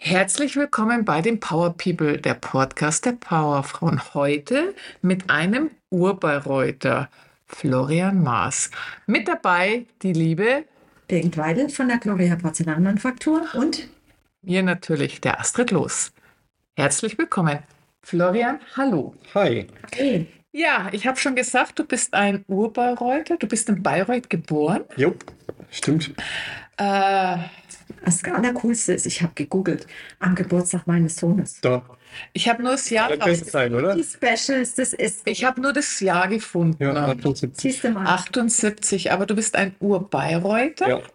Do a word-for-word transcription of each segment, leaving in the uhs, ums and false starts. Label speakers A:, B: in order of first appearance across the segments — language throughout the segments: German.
A: Herzlich willkommen bei den Power People, der Podcast der Powerfrauen. Heute mit einem Urbayreuther, Florian Maaß. Mit dabei die liebe
B: Birgit Weidel von der Gloria Porzellanmanufaktur und
A: mir natürlich, der Astrid Loos. Herzlich willkommen. Florian, hallo.
C: Hi.
B: hey,
A: Ja, ich habe schon gesagt, du bist ein Urbayreuther. Du bist in Bayreuth geboren.
C: Jo, stimmt.
A: Äh,
B: das Allercoolste ist, ich habe gegoogelt, am Geburtstag meines Sohnes.
C: Da.
A: ich habe nur das Jahr
C: Kann das sein, oder?
B: Die Specials, das ist
A: Ich habe nur das Jahr gefunden.
C: Ja, achtundsiebzig.
B: Siehst du mal.
A: achtundsiebzig, aber du bist ein Urbayreuther.
C: Ja.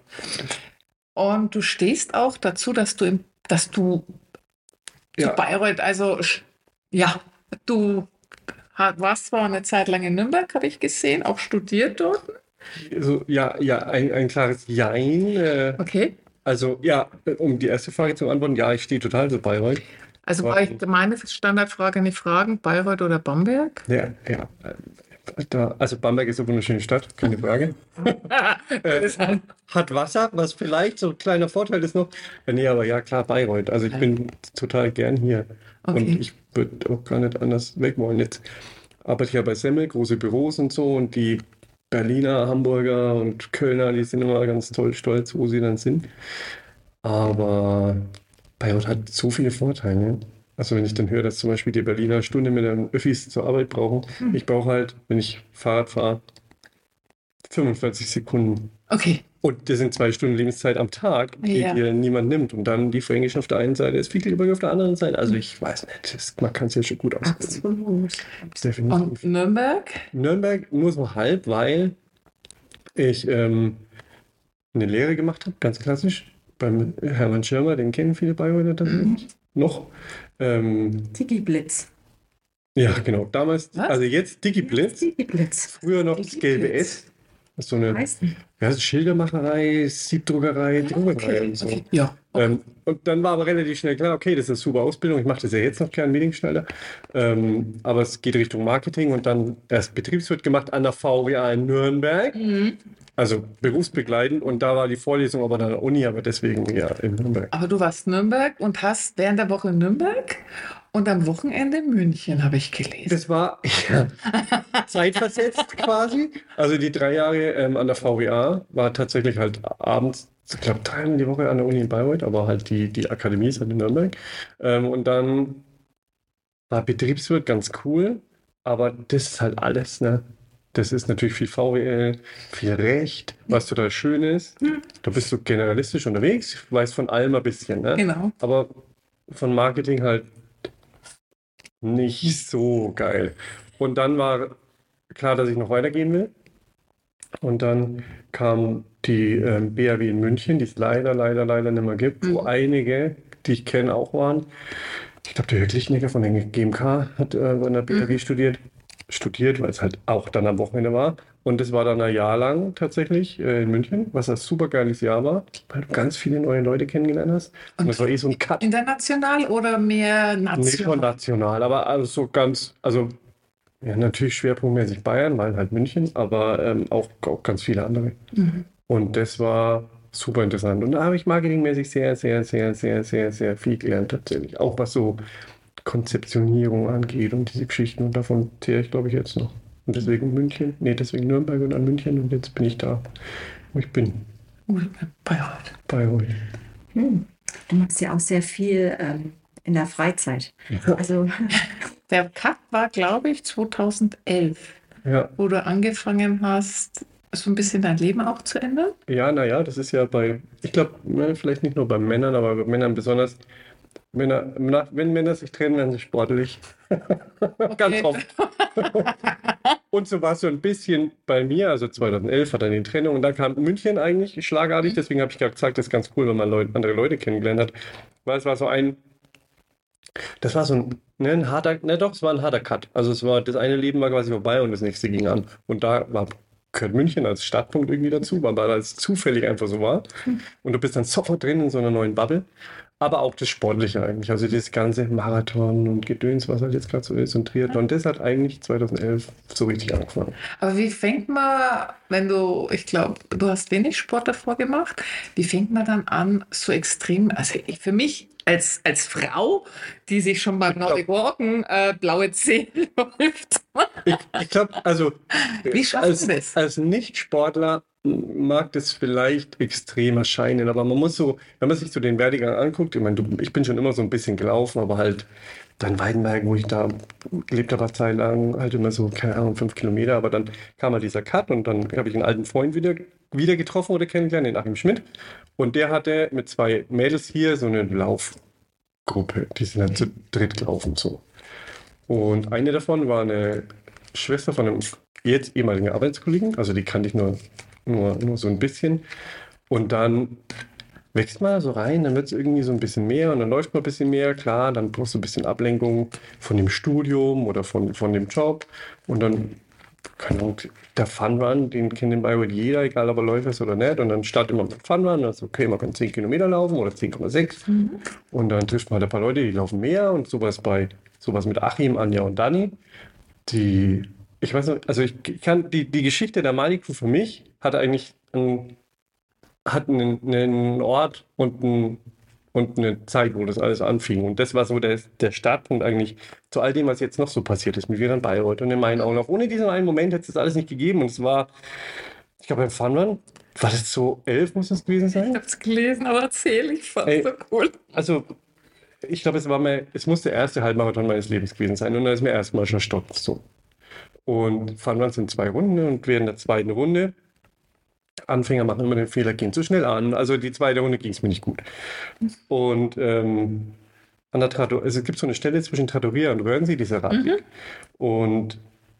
A: Und du stehst auch dazu, dass du, im, dass du
C: Ja.
A: zu Bayreuth, also sch- ja, du ha- warst zwar eine Zeit lang in Nürnberg, habe ich gesehen, auch studiert dort.
C: Also, ja, ja, ein, ein klares Jein. Äh,
A: Okay.
C: also, ja, um die erste Frage zu beantworten, ja, ich stehe total zu Bayreuth.
A: Also
C: Aber-
A: war ich meine Standardfrage nicht fragen, Bayreuth oder Bamberg?
C: Ja, ja. äh, Da, also, Bamberg ist eine wunderschöne Stadt, keine Frage.
A: Das
C: Äh, hat Wasser, was vielleicht so ein kleiner Vorteil ist noch. Äh, Nee, aber ja, klar, Bayreuth. Also, ich bin total gern hier.
A: Okay.
C: Und ich würde auch gar nicht anders weg wollen. Jetzt arbeite ich ja bei Semmel, große Büros und so. Und die Berliner, Hamburger und Kölner, die sind immer ganz toll stolz, wo sie dann sind. Aber Bayreuth hat so viele Vorteile. Also wenn ich dann höre, dass zum Beispiel die Berliner eine Stunde mit den Öffis zur Arbeit brauchen.
B: Hm.
C: Ich brauche halt, wenn ich Fahrrad fahre, fünfundvierzig Sekunden.
A: Okay.
C: Und das sind zwei Stunden Lebenszeit am Tag, die
A: Ja.
C: dir niemand nimmt. Und dann die Fränkisch auf der einen Seite, das Fichtelgebirge auf der anderen Seite. Also ich weiß nicht, das, man kann es ja schon gut ausdrücken.
B: Absolut.
C: Definitiv.
A: Und Nürnberg?
C: Nürnberg nur so halb, weil ich ähm, eine Lehre gemacht habe, ganz klassisch, beim Hermann Schirmer, den kennen viele Bayreuther tatsächlich noch. Ähm,
B: Digi Blitz.
C: ja, genau, damals,
A: Was?
C: also jetzt DigiBlitz,
B: Digi Blitz.
C: früher noch das gelbe
A: DigiBlitz.
C: S. Das ist so eine
B: Heißt nicht.
C: ja, das ist Schildermacherei, Siebdruckerei, Druckerei und so.
A: Okay. Ja.
C: Ähm, und dann war aber relativ schnell klar, okay, das ist eine super Ausbildung. Ich mache das ja jetzt noch keinen Meetingschneider. Ähm, aber es geht Richtung Marketing und dann erst Betriebswirt gemacht an der V W A in Nürnberg.
A: Mhm.
C: Also berufsbegleitend. Und da war die Vorlesung aber dann an der Uni, aber deswegen ja in Nürnberg.
A: Aber du warst Nürnberg und hast während der Woche Nürnberg und am Wochenende München, habe ich gelesen.
C: Das war ja, zeitversetzt quasi. Also die drei Jahre ähm, an der V W A war tatsächlich halt abends, ich glaube dreimal die Woche an der Uni in Bayreuth, aber halt die, die Akademie ist halt in Nürnberg. Ähm, und dann war Betriebswirt ganz cool, aber das ist halt alles, ne? Das ist natürlich viel V W L, viel Recht, was total schön ist. Da bist du generalistisch unterwegs, weißt von allem ein bisschen, ne?
A: Genau.
C: Aber von Marketing halt nicht so geil. Und dann war klar, dass ich noch weitergehen will. Und dann kam die ähm, B A W in München, die es leider, leider, leider nicht mehr gibt, wo
A: Mhm.
C: einige, die ich kenne, auch waren. Ich glaube, der Herr Klichnecker von der G M K hat äh, an der B A W
A: Mhm.
C: studiert. Studiert, weil es halt auch dann am Wochenende war. Und das war dann ein Jahr lang tatsächlich äh, in München, was ein super geiles Jahr war, weil du ganz viele neue Leute kennengelernt hast. Und,
A: Und
C: das war eh so ein Cut.
A: international oder mehr
C: Nee, schon
A: national?
C: national, aber also so ganz, also ja, natürlich schwerpunktmäßig Bayern, weil halt München, aber ähm, auch, auch ganz viele andere.
A: Mhm.
C: Und das war super interessant. Und da habe ich marketingmäßig sehr, sehr, sehr, sehr, sehr, sehr viel gelernt tatsächlich. Auch was so Konzeptionierung angeht und diese Geschichten. Und davon zehre ich, glaube ich, jetzt noch. Und deswegen München, nee, deswegen Nürnberg und dann München. Und jetzt bin ich da, wo ich bin,
A: Ui, Bayreuth.
C: Bayreuth.
B: Hm. Du machst ja auch sehr viel ähm, in der Freizeit. Also
A: Der Cut war, glaube ich, zweitausendelf,
C: Ja.
A: wo du angefangen hast, so ein bisschen dein Leben auch zu ändern.
C: Ja, naja, das ist ja bei, ich glaube, vielleicht nicht nur bei Männern, aber bei Männern besonders. Männer, na, wenn Männer sich trennen, werden sie sportlich. Ganz oft. Und so war es so ein bisschen bei mir, also zweitausendelf hat dann die Trennung und dann kam München eigentlich schlagartig, deswegen habe ich gerade gesagt, das ist ganz cool, wenn man Leute, andere Leute kennengelernt hat, weil es war so ein, das war so ein, ne, ein harter, ne doch, es war ein harter Cut. Also es war, das eine Leben war quasi vorbei und das nächste ging an. Und da war, gehört München als Startpunkt irgendwie dazu, weil es zufällig einfach so war. Und du bist dann sofort drin in so einer neuen Bubble. aber auch das Sportliche eigentlich. Also das ganze Marathon und Gedöns, was halt jetzt gerade so ist und Triathlon, das hat eigentlich zweitausendelf so richtig angefangen.
A: Aber wie fängt man, wenn du, ich glaube, du hast wenig Sport davor gemacht, wie fängt man dann an, so extrem, also ich, für mich als, als Frau, die sich schon beim Nordic Walken äh, blaue Zähne läuft.
C: Ich, ich glaube, also
A: Wie schafft
C: als,
A: man das?
C: als Nicht-Sportler mag das vielleicht extrem erscheinen, aber man muss so, wenn man sich so den Werdegang anguckt, ich meine, du, ich bin schon immer so ein bisschen gelaufen, aber halt dann Weidenberg, wo ich da gelebt habe, eine Zeit lang, halt immer so, keine Ahnung, fünf Kilometer, aber dann kam halt dieser Cut und dann habe ich einen alten Freund wieder, wieder getroffen oder kennengelernt, den Achim Schmidt, und der hatte mit zwei Mädels hier so eine Laufgruppe, die sind halt zu dritt gelaufen, so. Und eine davon war eine Schwester von einem jetzt ehemaligen Arbeitskollegen, also die kannte ich nur, nur, nur so ein bisschen. Und dann wächst man so rein, dann wird es irgendwie so ein bisschen mehr und dann läuft man ein bisschen mehr, klar, dann brauchst du ein bisschen Ablenkung von dem Studium oder von, von dem Job. Und dann, keine Ahnung, der Funrun, den kennt in Bayreuth jeder, egal ob er Läufer ist oder nicht. Und dann startet man mit Funrun, also okay, man kann zehn Kilometer laufen oder zehn Komma sechs. Mhm. Und dann trifft man halt ein paar Leute, die laufen mehr und sowas bei, sowas mit Achim, Anja und Dani. Die, ich weiß nicht, also ich kann, die, die Geschichte der Mali-Crew für mich hat eigentlich einen, hat einen, einen Ort und, ein, und eine Zeit, wo das alles anfing. Und das war so der, der Startpunkt eigentlich zu all dem, was jetzt noch so passiert ist mit Viren Bayreuth und in meinen Augen auch. Ohne diesen einen Moment hätte es das alles nicht gegeben. Und es war, ich glaube, beim Funrun, war das so elf, muss das gewesen sein?
A: Ich habe es gelesen, aber erzähl, ich fand
C: Ey,
A: so cool.
C: Also, ich glaube, es war mir, es muss der erste Halbmarathon meines Lebens gewesen sein. Und da ist mir erstmal schon stolz so. Und Funrun sind zwei Runden und während der zweiten Runde, Anfänger machen immer den Fehler, gehen zu schnell an. Also die zweite Runde ging es mir nicht gut. Und ähm, an der Trattoria, also es gibt so eine Stelle zwischen Trattoria und Wörnsee, dieser Radweg. Mhm. Und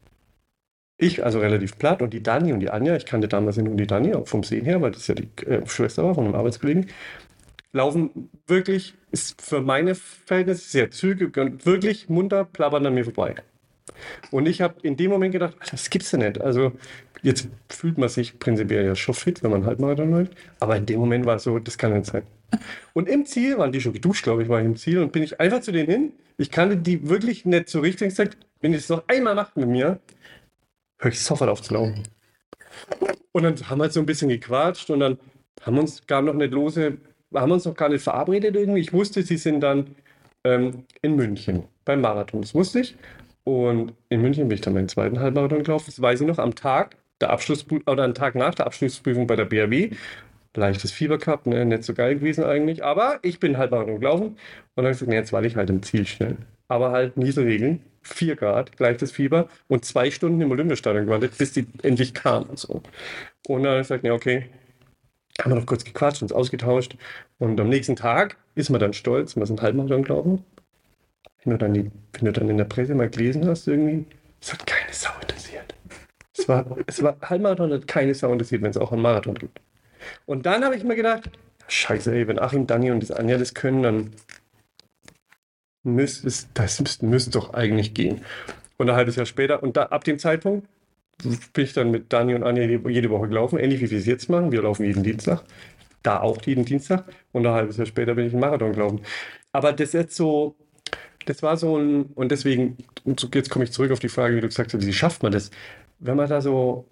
C: ich, also relativ platt, und die Dani und die Anja, ich kannte damals nur die Dani, auch vom Sehen her, weil das ja die äh, Schwester war von einem Arbeitskollegen, laufen wirklich, ist für meine Verhältnisse sehr zügig und wirklich munter plappern an mir vorbei. Und ich habe in dem Moment gedacht, das gibt's ja nicht. Also jetzt fühlt man sich prinzipiell ja schon fit, wenn man Halbmarathon läuft. Aber in dem Moment war es so, das kann nicht sein. Und im Ziel, waren die schon geduscht, glaube ich, war ich im Ziel. Und bin ich einfach zu denen hin. Ich kannte die wirklich nicht so richtig. Ich gesagt, wenn ihr es noch einmal macht mit mir, höre ich sofort auf zu laufen. Und dann haben wir halt so ein bisschen gequatscht. Und dann haben wir uns gar noch nicht lose, haben wir uns noch gar nicht verabredet irgendwie. Ich wusste, sie sind dann ähm, in München beim Marathon. Das wusste ich. Und in München bin ich dann meinen zweiten Halbmarathon gelaufen. Das weiß ich noch, am Tag der Abschlussprüfung oder am Tag nach der Abschlussprüfung bei der B R W. Leichtes Fieber gehabt, ne? Nicht so geil gewesen eigentlich. Aber ich bin Halbmarathon gelaufen und dann habe ich gesagt, nee, jetzt war ich halt im Ziel schnell. Aber halt Nieselregeln, vier Grad, leichtes Fieber und zwei Stunden im Olympiastadion gewartet, bis die endlich kam und so. Und dann habe ich gesagt, nee, okay, haben wir noch kurz gequatscht, uns ausgetauscht. Und am nächsten Tag ist man dann stolz, wir sind Halbmarathon gelaufen. Wenn du, dann die, wenn du dann in der Presse mal gelesen hast, irgendwie, es hat keine Sau interessiert. Es war, es war Halbmarathon, hat keine Sau interessiert, wenn es auch einen Marathon gibt. Und dann habe ich mir gedacht, scheiße, ey, wenn Achim, Dani und das Anja das können, dann müsste es, das müsste, müsste doch eigentlich gehen. Und ein halbes Jahr später, und da, ab dem Zeitpunkt bin ich dann mit Dani und Anja jede Woche gelaufen, ähnlich wie wir es jetzt machen. Wir laufen jeden Dienstag, da auch jeden Dienstag. Und ein halbes Jahr später bin ich einen Marathon gelaufen. Aber das ist jetzt so, das war so ein, und deswegen, und jetzt komme ich zurück auf die Frage, wie du gesagt hast, wie schafft man das? Wenn man da so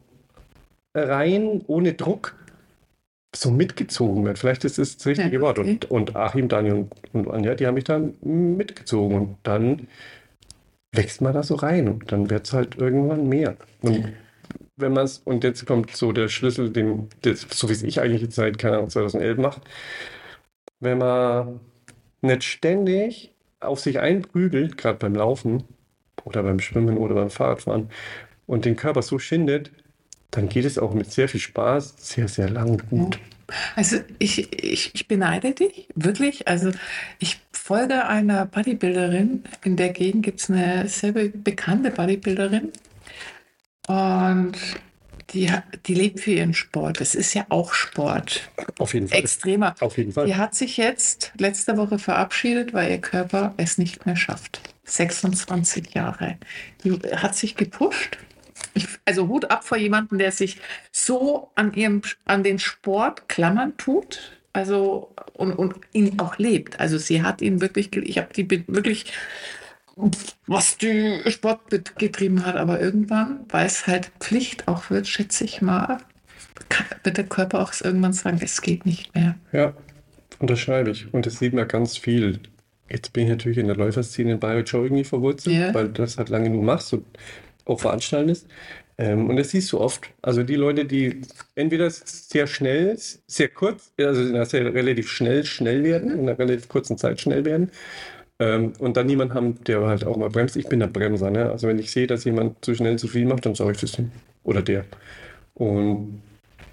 C: rein, ohne Druck, so mitgezogen wird, vielleicht ist das das richtige ja, Wort. Okay. Und, und Achim, Daniel und, und Anja, die haben mich dann mitgezogen. Und dann wächst man da so rein und dann wird es halt irgendwann mehr. Und wenn man es, und jetzt kommt so der Schlüssel, den, das, so wie es ich eigentlich jetzt seit, keine Ahnung, zweitausendelf mache, wenn man nicht ständig auf sich einprügelt, gerade beim Laufen oder beim Schwimmen oder beim Fahrradfahren und den Körper so schindet, dann geht es auch mit sehr viel Spaß sehr, sehr lang gut.
A: Also ich, ich, ich beneide dich, wirklich. Also ich folge einer Bodybuilderin. In der Gegend gibt es eine sehr bekannte Bodybuilderin. Und die, die lebt für ihren Sport. Das ist ja auch Sport.
C: Auf jeden Fall.
A: Extremer.
C: Auf jeden Fall.
A: Die hat sich jetzt letzte Woche verabschiedet, weil ihr Körper es nicht mehr schafft. sechsundzwanzig Jahre. Die hat sich gepusht. Ich, also Hut ab vor jemandem, der sich so an, ihrem, an den Sport klammern tut. Also, und, und ihn auch lebt. Also sie hat ihn wirklich, ge- ich habe die be- wirklich, was die Sport bet- getrieben hat, aber irgendwann, weil es halt Pflicht auch wird, schätze ich mal, kann, wird der Körper auch irgendwann sagen, es geht nicht mehr.
C: Ja, unterschreibe ich. Und das sieht man ganz viel. Jetzt bin ich natürlich in der Läuferszene in Bayreuth schon irgendwie verwurzelt,
A: Ja.
C: weil du das halt lange genug machst und auch veranstaltest. Ähm, und das siehst du oft. Also die Leute, die entweder sehr schnell, sehr kurz, also in einer sehr relativ schnell schnell werden, in einer relativ kurzen Zeit schnell werden. Ähm, und dann jemanden haben, der halt auch mal bremst. Ich bin der Bremser, ne? Also wenn ich sehe, dass jemand zu schnell zu viel macht, dann sage ich das ihm. Oder der. Und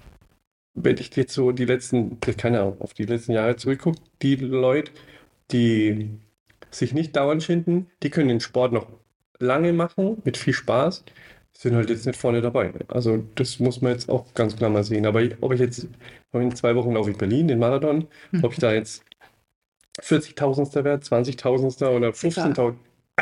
C: wenn ich jetzt so die letzten, keine Ahnung, auf die letzten Jahre zurückgucke, die Leute, die sich nicht dauernd schinden, die können den Sport noch lange machen, mit viel Spaß, sind halt jetzt nicht vorne dabei. Also das muss man jetzt auch ganz klar mal sehen. Aber ich, ob ich jetzt, in zwei Wochen laufe ich Berlin, den Marathon,
A: Hm.
C: ob ich da jetzt vierzigtausendster werde, zwanzigtausendster oder fünfzehntausend,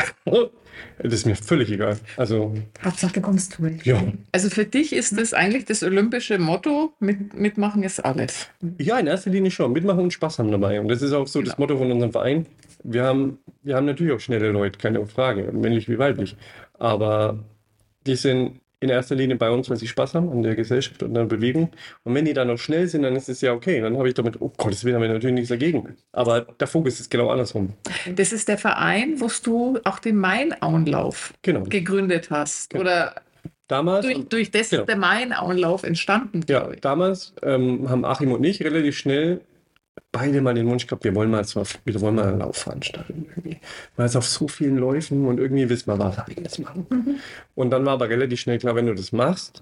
C: das ist mir völlig egal. Also,
B: Hauptsache, du kommst durch.
C: ja.
A: Also für dich ist das eigentlich das olympische Motto, mit, mitmachen ist alles.
C: Ja, in erster Linie schon. Mitmachen und Spaß haben dabei. Und das ist auch so das
A: Genau.
C: Motto von unserem Verein. Wir haben, wir haben natürlich auch schnelle Leute, keine Frage, männlich wie weiblich. Aber die sind in erster Linie bei uns, weil sie Spaß haben an der Gesellschaft und an der Bewegung. Und wenn die dann noch schnell sind, dann ist es ja okay. Dann habe ich damit, oh Gottes Willen, haben wir natürlich nichts dagegen. Aber der Fokus ist genau andersrum.
A: Das ist der Verein, wo du auch den Mainauenlauf
C: Genau.
A: gegründet hast.
C: Genau.
A: Oder
C: Damals,
A: durch, durch das
C: genau.
A: ist der Mainauenlauf entstanden,
C: ja,
A: glaube ich.
C: damals ähm, haben Achim und ich relativ schnell beide mal den Wunsch gehabt, wir wollen mal, zwar, wir wollen mal einen Lauf veranstalten. Irgendwie. Weil es auf so vielen Läufen und irgendwie wissen wir, was wir jetzt machen.
A: Mhm.
C: Und dann war aber relativ schnell klar, wenn du das machst,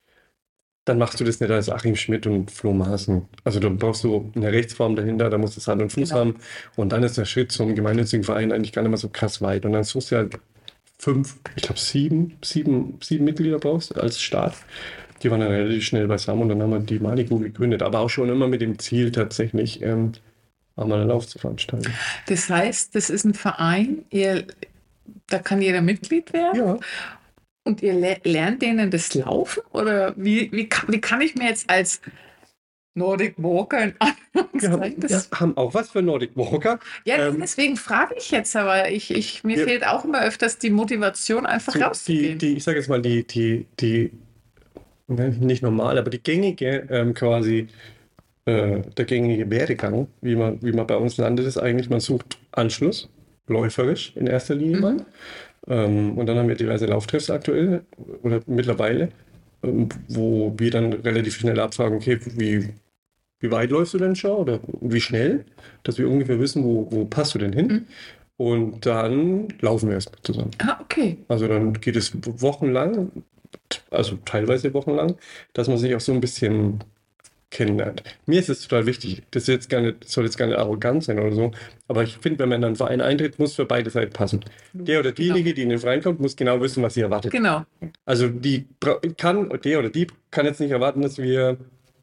C: dann machst du das nicht als Achim Schmidt und Flo Maaßen. Also da brauchst du eine Rechtsform dahinter, da muss es Hand und Fuß
A: Genau.
C: haben. Und dann ist der Schritt zum gemeinnützigen Verein eigentlich gar nicht mehr so krass weit. Und dann suchst du halt fünf, ich glaube sieben, sieben, sieben Mitglieder brauchst als Start. Die waren dann relativ schnell beisammen und dann haben wir die Malibu gegründet. Aber auch schon immer mit dem Ziel tatsächlich, ähm, einmal einen Lauf zu veranstalten.
A: Das heißt, das ist ein Verein, ihr, da kann jeder Mitglied werden
C: Ja,
A: und ihr le lernt denen das Laufen? Oder wie, wie, kann, wie kann ich mir jetzt als Nordic Walker in
C: wir haben,
A: Anführungszeichen
C: wir
A: das...
C: haben auch was für Nordic Walker.
A: Ja,
C: ähm,
A: deswegen frage ich jetzt, aber ich, ich, mir
C: wir-
A: fehlt auch immer öfters die Motivation, einfach
C: So, die,
A: rauszugehen.
C: die, ich sage jetzt mal, die, die, die, ne, nicht normal, aber die gängige ähm, quasi, äh, der gängige Werdegang, wie man, wie man bei uns landet, ist eigentlich, man sucht Anschluss, läuferisch in erster Linie mal.
A: Mhm.
C: Ähm, und dann haben wir diverse Lauftreffs aktuell oder mittlerweile, ähm, wo wir dann relativ schnell abfragen, okay, wie, wie weit läufst du denn schon oder wie schnell, dass wir ungefähr wissen, wo, wo passt du denn hin.
A: Mhm.
C: Und dann laufen wir erstmal zusammen.
A: Ah, okay.
C: Also dann geht es wochenlang, also teilweise wochenlang, dass man sich auch so ein bisschen kennenlernt. Mir ist es total wichtig, das ist jetzt gar nicht, soll jetzt gar nicht arrogant sein oder so, aber ich finde, wenn man in einen Verein eintritt, muss für beide Seiten passen. Der oder diejenige, die in den Verein kommt, muss genau wissen, was sie erwartet.
A: Genau.
C: Also die bra- kann, der oder die kann jetzt nicht erwarten, dass wir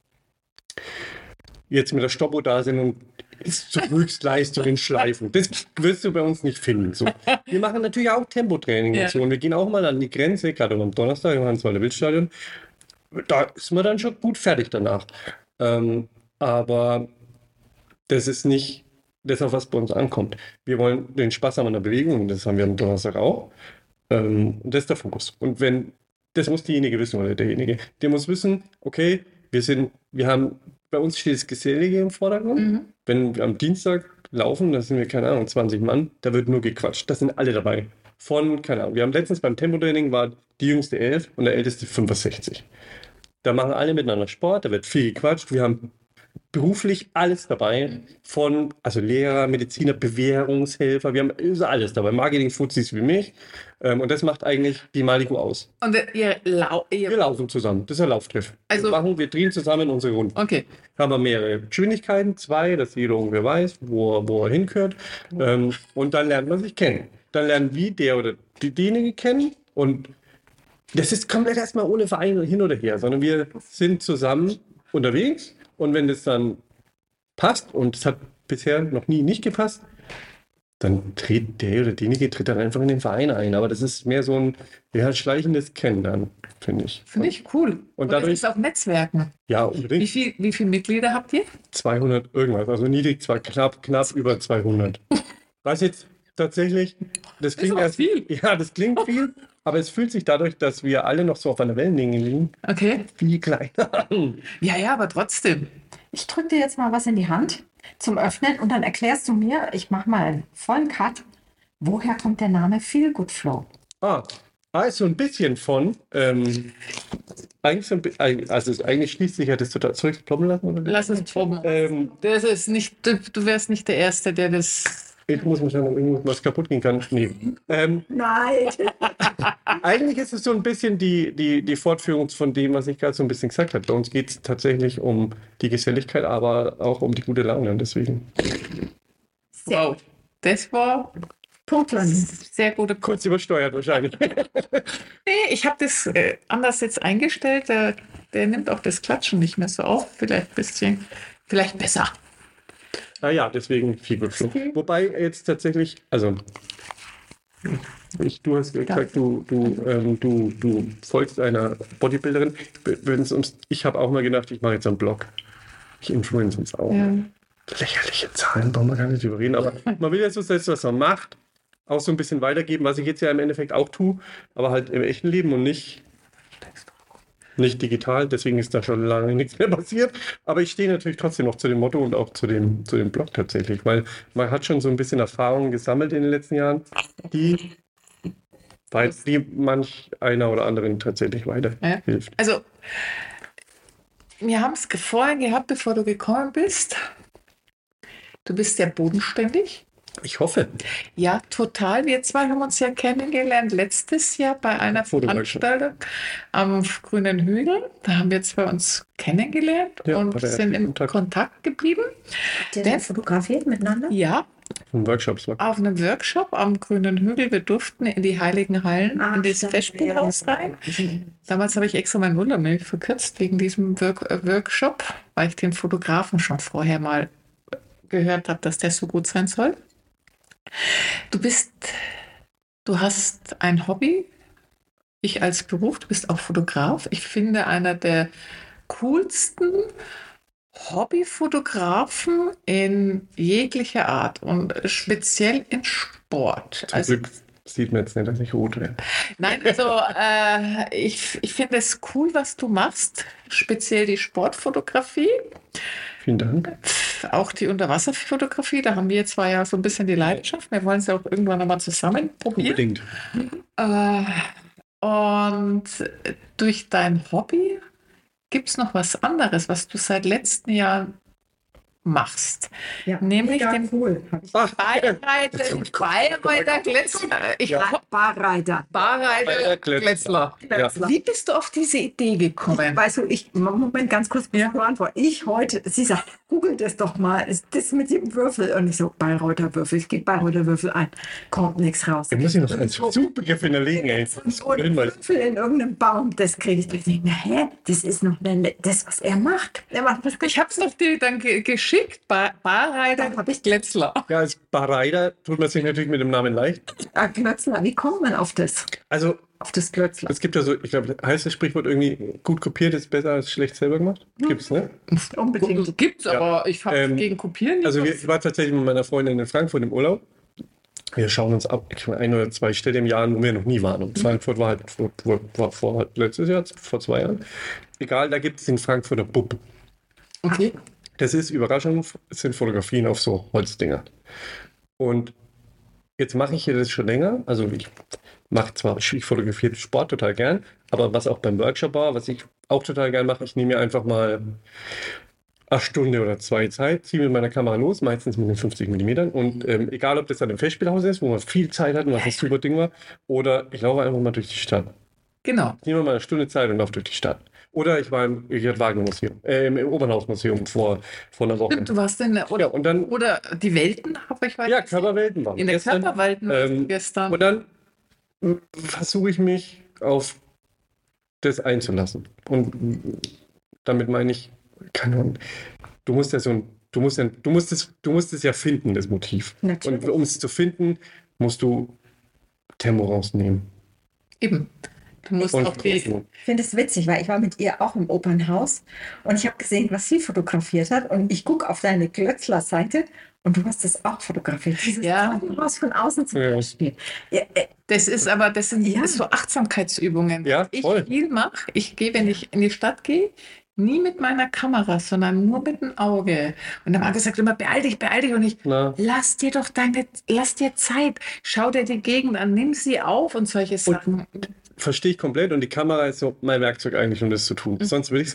C: jetzt mit der Stoppuhr da sind und zu Höchstleistungen schleifen. Das wirst du bei uns nicht finden. So. Wir machen natürlich auch Tempotraining
A: Ja.
C: und so. Und wir gehen auch mal an die Grenze, gerade am Donnerstag im Hans-Walter Wildstadion. Da ist man dann schon gut fertig danach. Ähm, aber das ist nicht das, auf was bei uns ankommt. Wir wollen den Spaß haben an der Bewegung und das haben wir am Donnerstag auch. Ähm, und das ist der Fokus. Und wenn, das muss diejenige wissen oder derjenige, der muss wissen, okay, wir sind, wir haben, bei uns steht das Gesellige im Vordergrund.
A: Mhm.
C: Wenn wir am Dienstag laufen, da sind wir, keine Ahnung, zwanzig Mann, da wird nur gequatscht. Da sind alle dabei. Von, keine Ahnung, wir haben letztens beim Tempotraining war die jüngste elf und der älteste fünfundsechzig. Da machen alle miteinander Sport, da wird viel gequatscht. Wir haben beruflich alles dabei. Von, also Lehrer, Mediziner, Bewährungshelfer, wir haben ist alles dabei. Marketing-Fuzis wie mich. Ähm, und das macht eigentlich die Malibu aus.
A: Und äh, ihr, lau
C: Wir
A: ihr
C: laufen zusammen. Das ist ein Lauftreff.
A: Also-
C: wir, machen, wir drehen zusammen unsere Runden.
A: Okay.
C: Haben wir mehrere Geschwindigkeiten, zwei, dass jeder ungefähr weiß, wo, er- wo er hingehört. Ähm, und dann lernt man sich kennen. Dann lernen wir der oder die, diejenige kennen. Und das ist komplett erstmal ohne Verein hin oder her, sondern wir sind zusammen unterwegs. Und wenn das dann passt, und es hat bisher noch nie nicht gepasst, dann tritt der oder diejenige tritt dann einfach in den Verein ein. Aber das ist mehr so ein ja, schleichendes Kennenlernen, finde ich.
A: Finde ich cool.
C: Und
A: Und
C: dadurch-
A: das ist auch Netzwerken.
C: Ja,
A: Wie
C: unbedingt.
A: viel, wie viele Mitglieder habt ihr?
C: zweihundert irgendwas, also niedrig, zwar knapp, knapp über zweihundert. Was jetzt tatsächlich, das klingt
A: aber
C: erst
A: viel.
C: Ja, das klingt viel, aber es fühlt sich dadurch, dass wir alle noch so auf einer Wellenlänge liegen,
A: Okay.
C: viel kleiner an.
A: Ja, ja, aber trotzdem.
B: Ich drücke dir jetzt mal was in die Hand zum Öffnen und dann erklärst du mir, ich mache mal einen vollen Cut, woher kommt der Name Feel Good Flow?
C: Ah, also ein bisschen von, ähm, eigentlich so ein bi- eig- also es, eigentlich schließt sich ja das total zurück ploppen lassen, oder?
A: Lass es proben.
C: Ähm,
A: Das ist nicht, du, du wärst nicht der Erste, der das.
C: ich muss mal schauen, ob irgendwas kaputt gehen kann. Nee. Ähm,
B: Nein!
C: Eigentlich ist es so ein bisschen die, die, die Fortführung von dem, was ich gerade so ein bisschen gesagt habe. Bei uns geht es tatsächlich um die Geselligkeit, aber auch um die gute Laune. Und deswegen
B: Sehr
A: Wow. Das war
B: Punktlandung.
A: sehr gute.
C: kurz übersteuert wahrscheinlich.
A: Nee, ich habe das äh, anders jetzt eingestellt. Der, der nimmt auch das Klatschen nicht mehr so auf. Vielleicht ein bisschen, vielleicht besser.
C: Ah ja, deswegen viel gut. Wobei jetzt tatsächlich, also ich, du hast gesagt, du, du, ähm, du, du folgst einer Bodybuilderin. Wenn's ums, ich habe auch mal gedacht, ich mache jetzt einen Blog. Ich influenze uns auch.
A: Ja.
C: Lächerliche Zahlen, brauchen wir gar nicht drüber reden. Aber man will ja so selbst, was man macht, auch so ein bisschen weitergeben, was ich jetzt ja im Endeffekt auch tue, aber halt im echten Leben und nicht, nicht digital. Deswegen ist da schon lange nichts mehr passiert. Aber ich stehe natürlich trotzdem noch zu dem Motto und auch zu dem, zu dem Blog tatsächlich, weil man hat schon so ein bisschen Erfahrungen gesammelt in den letzten Jahren, die, weil die manch einer oder anderen tatsächlich
A: Ja.
C: weiterhilft.
A: Also, wir haben es vorher gehabt, bevor du gekommen bist. Du bist sehr bodenständig.
C: Ich hoffe.
A: Ja, total. Wir zwei haben uns ja kennengelernt letztes Jahr bei einer
C: Fotoworkshop.
A: Veranstaltung am Grünen Hügel. Da haben wir zwei uns kennengelernt
C: Ja,
A: und
C: bei der
A: sind im
C: Kontakt.
A: Kontakt geblieben.
B: Habt ihr
A: Der-
B: denn fotografiert miteinander?
A: Ja,
C: Von Workshops. war-
A: auf einem Workshop am Grünen Hügel. Wir durften in die Heiligen Hallen,
B: Ah,
A: in das
B: stimmt.
A: Festspielhaus rein. Damals habe ich extra meinen Urlaub nämlich verkürzt wegen diesem Work äh, Workshop, weil ich den Fotografen schon vorher mal gehört habe, dass der so gut sein soll. Du bist, du hast ein Hobby, ich als Beruf, du bist auch Fotograf. Ich finde, einer der coolsten Hobbyfotografen in jeglicher Art und speziell in Sport.
C: Zum
A: Also,
C: Glück sieht man jetzt nicht, dass ich rot werde.
A: nein, also äh, ich, ich finde es cool, was du machst, speziell die Sportfotografie,
C: Vielen Dank.
A: auch die Unterwasserfotografie. Da haben wir zwei ja so ein bisschen die Leidenschaft. Wir wollen es ja auch irgendwann nochmal zusammen probieren.
C: Unbedingt.
A: Äh, und durch dein Hobby gibt es noch was anderes, was du seit letzten Jahren machst.
B: Ja,
A: Nämlich
B: mega
A: den
B: cool. Hab ich-
C: Ach,
A: Bayreiter, Bayreiter Glätzler. Ich
B: Bar- Barreiter.
A: Bayreiter
C: Bayreiter
A: Glätzler.
C: Ja.
A: Wie bist du auf diese Idee gekommen?
B: Weißt du, ich, Moment, ganz kurz,
A: Ja.
B: bevor du antwortest. Ich heute, sie sagt, google das doch mal, ist das mit dem Würfel? Und ich so, Bayreuther Würfel, ich gebe Bayreuther Würfel ein. Kommt nichts raus.
C: Ich muss hier noch einen Suchbegriff hinterlegen, ey.
B: Und so ein Würfel in irgendeinem Baum, das kriege ich nicht. Ich denke, hä, das ist noch eine, das, was er macht. Er macht was
A: Ich habe es doch dir dann ge geschickt, ba Bayreiter
B: Dann hab ich-
A: Glätzler.
C: Ja, als Bareiter tut man sich natürlich mit dem Namen leicht.
B: Ah, Glötzler, wie kommt man auf das?
C: Also,
B: Auf das Glötzler?
C: es gibt ja so, ich glaube, heißt das Sprichwort irgendwie, gut kopiert ist besser als schlecht selber gemacht? Gibt's, ne?
B: Unbedingt.
A: Gibt's, aber ich habe
C: Ähm,
A: gegen Kopieren
C: Also, wir,
A: nichts.
C: ich war tatsächlich mit meiner Freundin in Frankfurt im Urlaub. Wir schauen uns ab, ich meine, ein oder zwei Städte im Jahr an, wo wir noch nie waren. Und Frankfurt war halt vor, vor, war vor halt letztes Jahr, vor zwei Jahren. Egal, da gibt es den Frankfurter Bub.
A: Okay.
C: Das ist Überraschung, es sind Fotografien auf so Holzdinger. Und jetzt mache ich hier das schon länger. Also ich mache zwar, ich fotografiere Sport total gern, aber was auch beim Workshop war, was ich auch total gern mache, ich nehme mir einfach mal eine Stunde oder zwei Zeit, ziehe mit meiner Kamera los, meistens mit den fünfzig Millimetern. Und ähm, egal, ob das dann im Festspielhaus ist, wo man viel Zeit hat und was ein super Ding war, oder ich laufe einfach mal durch die Stadt.
A: Genau.
C: Ich nehme mal eine Stunde Zeit und laufe durch die Stadt. Oder ich war im Richard-Wagner-Museum, äh, im Obernhaus-Museum vor, vor einer Woche.
A: Stimmt, du warst in,
C: Ja,
A: oder,
C: und dann,
A: oder die Welten, habe ich weiter
C: ja, Körperwelten waren
A: in der
C: gestern.
A: Körperwelten warst du
C: Ähm,
A: gestern.
C: Und dann mm, versuche ich mich auf das einzulassen. Und mm, damit meine ich, keine Ahnung, du musst ja so ein du musst, ja, du, musst es, du musst es ja finden, das Motiv.
B: Natürlich.
C: Und um es zu finden, musst du Tempo rausnehmen.
A: Eben. Du musst
C: Und
A: auch die.
B: Ich finde es witzig, weil ich war mit ihr auch im Opernhaus und ich habe gesehen, was sie fotografiert hat. Und ich gucke auf deine Glöckler-Seite und du hast das auch fotografiert. Dieses
A: Ja.
B: Treppenhaus von außen zum
C: Ja.
B: Beispiel. Ja, äh,
A: Das ist aber, das sind
B: Ja.
A: so Achtsamkeitsübungen.
C: Ja,
A: Was ich
C: voll.
A: viel mache, ich gehe, wenn ich in die Stadt gehe, nie mit meiner Kamera, sondern nur mit dem Auge. Und der Markus sagt immer, beeil dich, beeil dich. Und ich,
C: Na,
A: lass dir doch deine, lass dir Zeit. Schau dir die Gegend an, nimm sie auf und solche Sachen.
C: verstehe ich komplett und die Kamera ist so mein Werkzeug eigentlich, um das zu tun. Sonst würde ich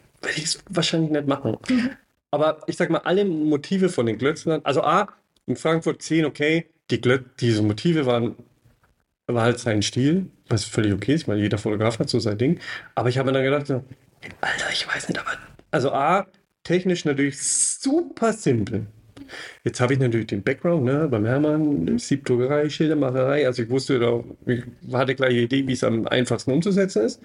C: es wahrscheinlich nicht machen. Aber ich sag mal, alle Motive von den Glötzlern, also A, in Frankfurt zehn, okay, die Glö diese Motive waren, war halt sein Stil, was völlig okay ist, weil jeder Fotograf hat so sein Ding. Aber ich habe mir dann gedacht, so, Alter, ich weiß nicht, aber also A, technisch natürlich super simpel. Jetzt habe ich natürlich den Background, ne, beim Hermann, Siebdruckerei, Schildermacherei. Also ich wusste, da, ich hatte gleich eine Idee, wie es am einfachsten umzusetzen ist.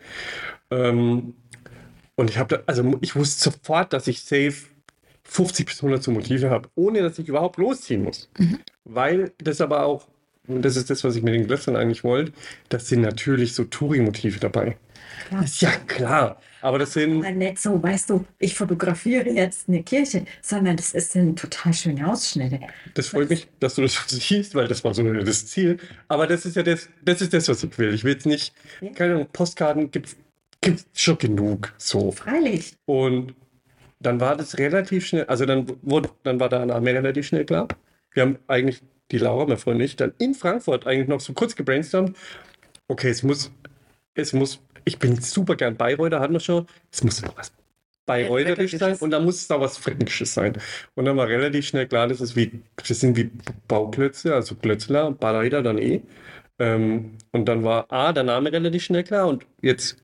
C: Ähm, und ich habe da, also ich wusste sofort, dass ich safe fünfzig bis hundert so Motive habe, ohne dass ich überhaupt losziehen muss. Weil das aber auch, und das ist das, was ich mit den Glötzern eigentlich wollte, das sind natürlich so Touri-Motive dabei.
B: klar.
C: Ja, klar. Aber das sind,
B: Aber nicht so, weißt du, ich fotografiere jetzt eine Kirche, sondern das ist sind total schöne Ausschnitte.
C: das freut mich, dass du das so siehst, weil das war so das Ziel. Aber das ist ja das, das ist das, was ich will. Ich will jetzt nicht,
B: Ja.
C: keine Ahnung, Postkarten gibt es schon genug. So.
B: Freilich.
C: Und dann war das relativ schnell, also dann wurde, dann war der Name relativ schnell klar. Wir haben eigentlich, die Laura, meine Freundin, nicht, dann in Frankfurt eigentlich noch so kurz gebrainstormt. Okay, es muss, es muss, ich bin super gern Bayreuther, hatten wir schon, es muss was Bayreuther sein und dann muss es auch was Fränkisches sein. Und dann war relativ schnell klar, das ist wie, das sind wie Bauklötze, also Klötzler, Bayreuther dann eh. Ähm, und dann war A, der Name relativ schnell klar und jetzt